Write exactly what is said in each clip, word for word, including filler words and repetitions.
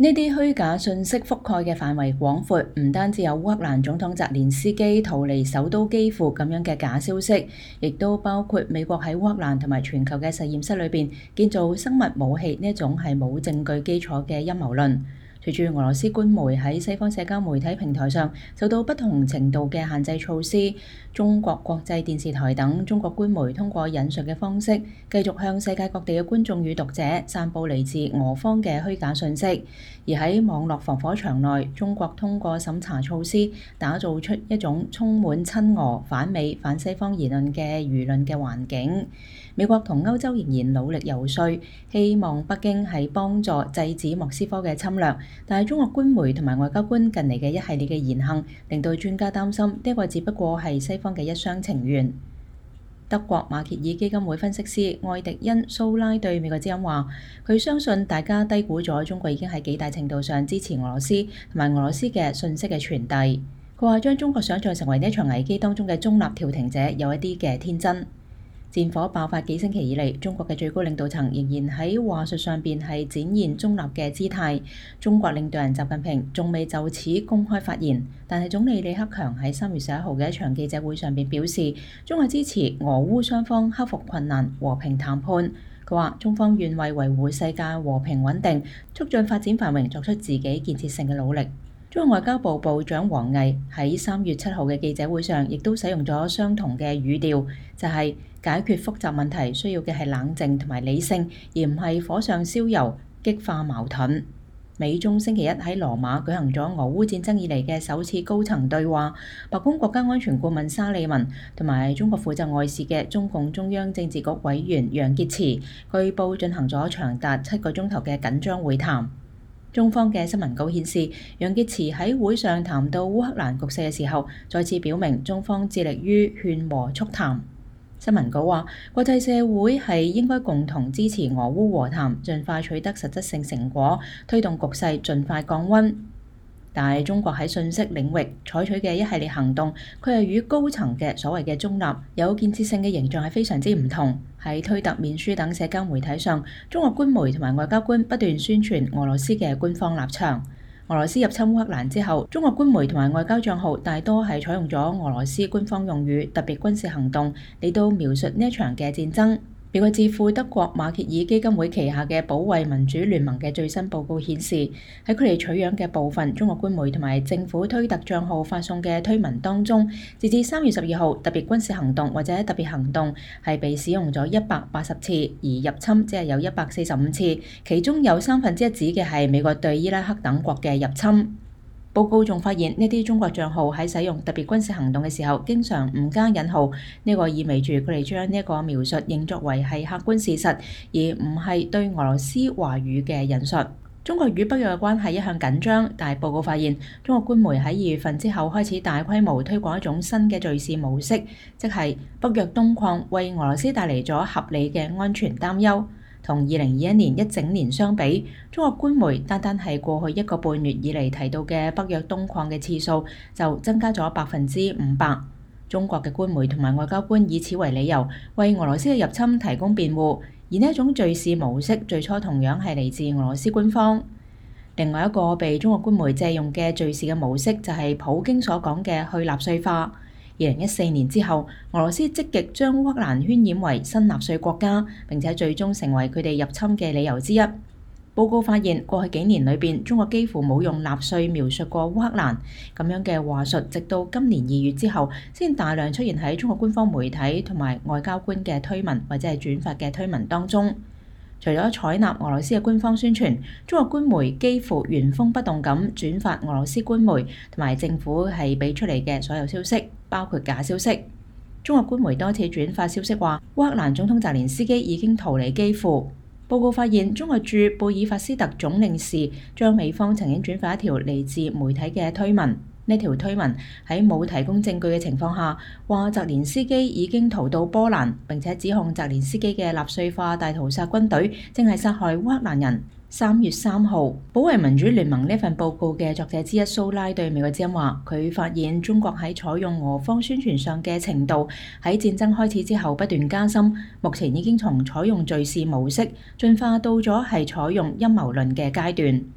呢啲虛假信息覆蓋嘅範圍廣闊，唔單止有烏克蘭總統澤連斯基逃離首都基輔咁樣嘅假消息，亦都包括美國喺烏克蘭同埋全球嘅實驗室裏邊建造生物武器呢一種係冇證據基礎嘅陰謀論。隨住俄羅斯官媒喺西方社交媒體平台上受到不同程度嘅限制措施，中國國際電視台等中國官媒通過引述嘅方式，繼續向世界各地嘅觀眾與讀者散佈嚟自俄方嘅虛假信息。而喺網絡防火牆內，中國通過審查措施，打造出一種充滿親俄、反美、反西方言論嘅輿論嘅環境。美國同歐洲仍然努力游說，希望北京係幫助制止莫斯科嘅侵略。但係中國官媒同埋外交官近嚟嘅一系列嘅言行，令到專家擔心呢個只不過係西方嘅一廂情願。德國馬歇爾基金會分析師愛迪恩蘇拉對美國之音話，佢相信大家低估咗中國已經喺幾大程度上支持俄羅斯同埋俄羅斯嘅信息嘅傳遞。佢話將中國想像成為呢一場危機當中嘅中立調停者，有一啲嘅天真。戰火爆發幾星期以嚟，中國嘅最高領導層仍然喺話術上邊係展現中立嘅姿態。中國領導人習近平仲未就此公開發言，但係總理李克強喺三月十一號嘅一場記者會上邊表示，中國支持俄烏雙方克服困難、和平談判。佢話中方願為維護世界和平穩定、促進發展繁榮作出自己建設性嘅努力。中國外交部部長王毅喺三月七號嘅記者會上，亦都使用咗相同嘅語調，就係解決複雜問題需要嘅係冷靜同埋理性，而唔係火上燒油、激化矛盾。美中星期一喺羅馬舉行咗俄烏戰爭以嚟嘅首次高層對話，白宮國家安全顧問沙利文同埋中國負責外事嘅中共中央政治局委員楊潔篪據報進行咗長達七個鐘頭嘅緊張會談。中方嘅新聞稿顯示，楊潔篪喺會上談到烏克蘭局勢嘅時候，再次表明中方致力於勸和促談。新聞稿話，國際社會係應該共同支持俄烏和談，盡快取得實質性成果，推動局勢盡快降溫。但係中國喺信息領域採取嘅一系列行動，佢係與高層嘅所謂嘅中立有建設性嘅形象係非常之唔同。喺推特、面書等社交媒體上，中國官媒同埋外交官不斷宣傳俄羅斯嘅官方立場。俄羅斯入侵烏克蘭之後，中國官媒同埋外交帳號大多係採用咗俄羅斯官方用語、特別軍事行動嚟到描述呢一場嘅戰爭。美國智庫德國馬歇爾基金會旗下嘅保衛民主聯盟嘅最新報告顯示，喺佢哋取樣嘅部分中國官媒同埋政府推特帳號發送嘅推文當中，截至三月十二號，特別軍事行動或者特別行動係被使用咗一百八十次，而入侵只係有一百四十五次，其中有三分之一指嘅係美國對伊拉克等國嘅入侵。報告仲發現，呢啲中國帳號喺使用特別軍事行動嘅時候，經常唔加引號，呢個意味住佢哋將呢一個描述認作為係客觀事實，而唔係對俄羅斯話語嘅引述。中國與北約嘅關係一向緊張，但係報告發現，中國官媒喺二月份之後開始大規模推廣一種新嘅敘事模式，即係北約東擴為俄羅斯帶嚟咗合理嘅安全擔憂。同二零二一年一整年相比，中國官媒單單係過去一個半月以嚟提到嘅北約東擴嘅次數就增加咗百分之五百。中國嘅官媒同埋外交官以此為理由，為俄羅斯嘅入侵提供辯護，而呢一種敘事模式最初同樣係嚟自俄羅斯官方。另外一個被中國官媒借用嘅敘事嘅模式就係普京所講嘅去納粹化。二零一四年之後，俄羅斯積極將烏克蘭渲染為新納粹國家，並且最終成為佢哋入侵嘅理由之一。報告發現，過去幾年裏邊，中國幾乎冇用納粹描述過烏克蘭咁樣嘅話術，直到今年二月之後，先大量出現喺中國官方媒體同埋外交官嘅推文或者係轉發嘅推文當中。除咗採納俄羅斯嘅官方宣傳，中國官媒幾乎原封不動咁轉發俄羅斯官媒同埋政府係俾出嚟嘅所有消息，包括假消息。中國官媒多次轉發消息話，烏克蘭總統澤連斯基已經逃離基輔。報告發現，中國駐貝爾法斯特總領事將美方曾經轉發一條嚟自媒體嘅推文。呢條推文喺冇提供證據嘅情況下，話澤連斯基已經逃到波蘭，並且指控澤連斯基嘅納粹化大屠殺軍隊正係殺害烏克蘭人。三月三號，保衛民主聯盟呢份報告嘅作者之一蘇拉對美國之音話，佢發現中國喺採用俄方宣傳上嘅程度喺戰爭開始之後不斷加深，目前已經從採用敘事模式進化到咗係採用陰謀論嘅階段。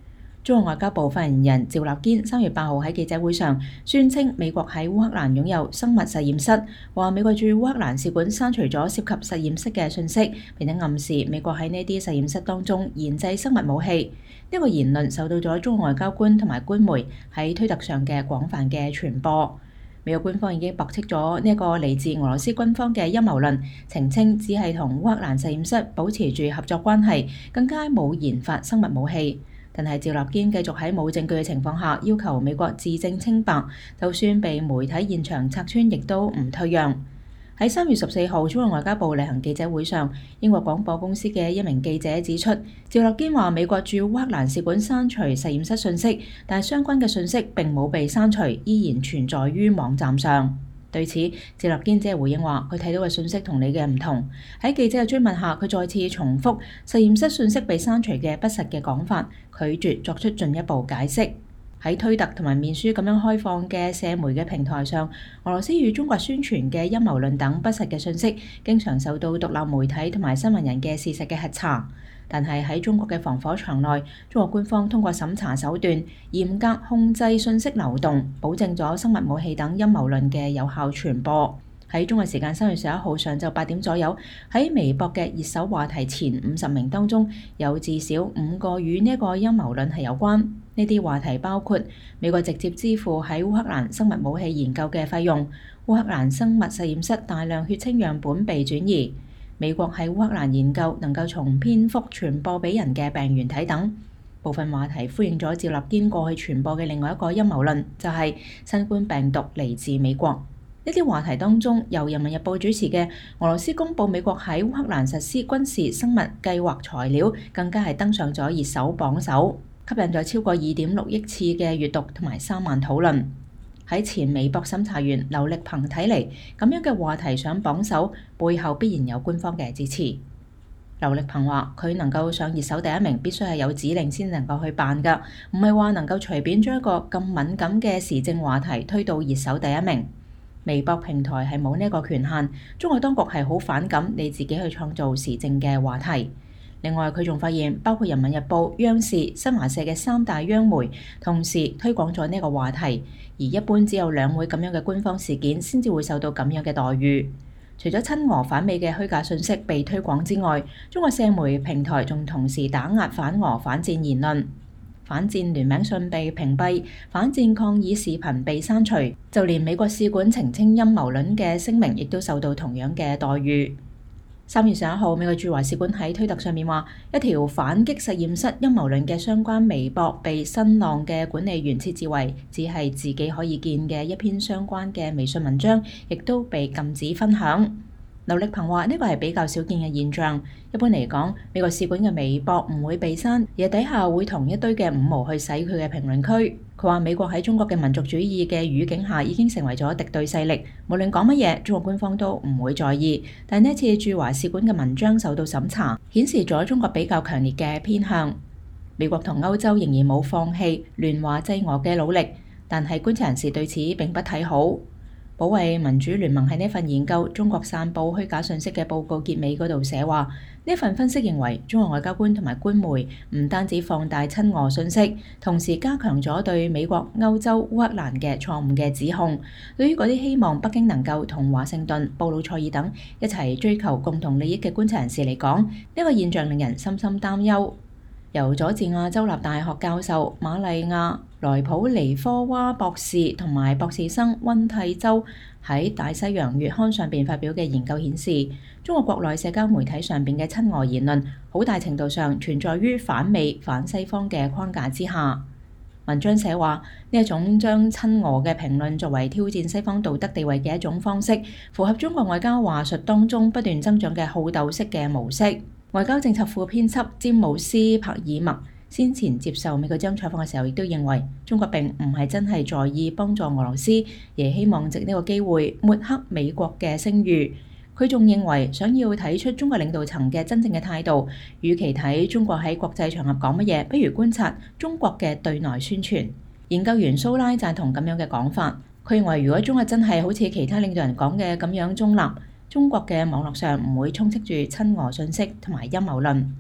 中國外交部發言人趙立堅三月八號喺記者會上宣稱，美國喺烏克蘭擁有生物實驗室，話美國駐烏克蘭使館刪除咗涉及實驗室嘅信息，並且暗示美國喺呢啲實驗室當中研製生物武器。呢個言論受到咗中國外交官同埋官媒喺推特上嘅廣泛嘅傳播。美國官方已經駁斥咗呢一個嚟自俄羅斯軍方嘅陰謀論，澄清只係同烏克蘭實驗室保持住合作關係，更加冇研發生物武器。但係趙立堅繼續喺冇證據嘅情況下要求美國自證清白，就算被媒體現場拆穿，亦都唔退讓。喺三月十四號，中國外交部例行記者會上，英國廣播公司嘅一名記者指出，趙立堅話美國駐烏克蘭使館刪除實驗室信息，但係相關嘅信息並冇被刪除，依然存在於網站上。對此，趙立堅只係回應話，佢睇到嘅信息同你嘅唔同。喺記者嘅追問下，佢再次重複實驗室信息被刪除嘅不實嘅講法，拒絕作出進一步解釋。喺推特同埋面書咁樣開放嘅社媒嘅平台上，俄羅斯與中國宣傳嘅陰謀論等不實嘅信息，經常受到獨立媒體同埋新聞人嘅事實嘅核查。但係喺中國嘅防火牆內，中國官方通過審查手段，嚴格控制信息流動，保證咗生物武器等陰謀論嘅有效傳播。喺中國時間三月十一號上晝八點左右，喺微博嘅熱搜話題前五十名當中，有至少五個與呢個陰謀論係有關。呢啲話題包括美國直接支付喺烏克蘭生物武器研究嘅費用，烏克蘭生物實驗室大量血清樣本被轉移，美國喺烏克蘭研究能夠從蝙蝠傳播俾人嘅病原體等。部分話題呼應咗趙立堅過去傳播嘅另外一個陰謀論，就係新冠病毒嚟自美國。呢啲話題當中，由人民日報主持嘅俄羅斯公佈美國喺烏克蘭實施軍事生物計劃材料，更加係登上咗熱搜榜首，吸引咗超過二點六億次嘅閱讀同埋三萬討論。喺前微博審查員劉力鵬睇嚟，咁樣嘅話題上榜首，背後必然有官方嘅支持。劉力鵬話：佢能夠上熱搜第一名，必須係有指令先能夠去辦㗎，唔係話能夠隨便將一個咁敏感嘅時政話題推到熱搜第一名。微博平台係冇呢個權限，中國當局係好反感你自己去創造時政嘅話題。另外，佢仲發現，包括人民日報、央視、新華社嘅三大央媒同時推廣咗呢個話題，而一般只有兩會咁樣嘅官方事件先至會受到咁樣嘅待遇。除咗親俄反美嘅虛假信息被推廣之外，中國社媒平台仲同時打壓反俄反戰言論。反戰聯名信被屏蔽，反戰抗議視頻被刪除，就連美國使館澄清陰謀論嘅聲明，亦都受到同樣嘅待遇。三月十一號，美國駐華使館喺推特上面話，一條反擊實驗室陰謀論嘅相關微博被新浪嘅管理員設置為只係自己可以見嘅一篇相關嘅微信文章，亦都被禁止分享。劉力鵬話：呢個係比較少見嘅現象。一般嚟講，美國使館嘅微博唔會被刪，而底下會同一堆嘅五毛去洗佢嘅評論區。佢話美國喺中國嘅民族主義嘅語境下已經成為咗敵對勢力，無論講乜嘢，中國官方都唔會在意。但呢一次駐華使館嘅文章受到審查，顯示咗中國比較強烈嘅偏向。美國同歐洲仍然冇放棄聯華制俄嘅努力，但係觀察人士對此並不睇好。保衛民主聯盟喺呢份研究中國散佈虛假信息嘅報告結尾嗰度寫話，呢份分析認為中國外交官同埋官媒唔單止放大親俄信息，同時加強咗對美國、歐洲、烏克蘭嘅錯誤嘅指控。對於嗰啲希望北京能夠同華盛頓、布魯塞爾等一齊追求共同利益嘅觀察人士嚟講，呢個現象令人深深擔憂。由佐治亞州立大學教授瑪麗亞萊普尼科娃博士同埋博士生溫蒂州喺大西洋月刊上邊發表嘅研究顯示，中國國內社交媒體上邊嘅親俄言論好大程度上存在於反美反西方嘅框架之下。文章寫話，呢一種將親俄嘅評論作為挑戰西方道德地位嘅一種方式，符合中國外交話術當中不斷增長嘅好鬥式嘅模式。外交政策副編輯詹姆斯帕爾默先前接受美國之音採訪嘅時候，亦都認為中國並唔係真係在意幫助俄羅斯，而希望藉呢個機會抹黑美國嘅聲譽。佢仲認為，想要睇出中國領導層嘅真正嘅態度，與其睇中國喺國際場合講乜嘢，不如觀察中國嘅對內宣傳。研究員蘇拉贊同咁樣嘅講法，佢認為如果中國真係好似其他領導人講嘅咁樣中立，中國嘅網絡上唔會充斥住親俄信息同埋陰謀論。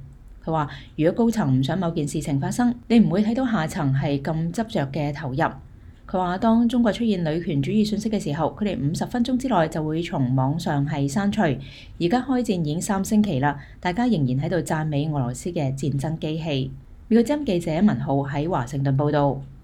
佢話：如果高層唔想某件事情發生，你唔會睇到下層係咁執着嘅投入。佢話：當中國出現女權主義信息嘅時候，佢哋五十分鐘之內就會從網上係刪除。而家開戰已經三星期啦，大家仍然喺度讚美俄羅斯嘅戰爭機器。美國之音記者文浩喺華盛頓報導。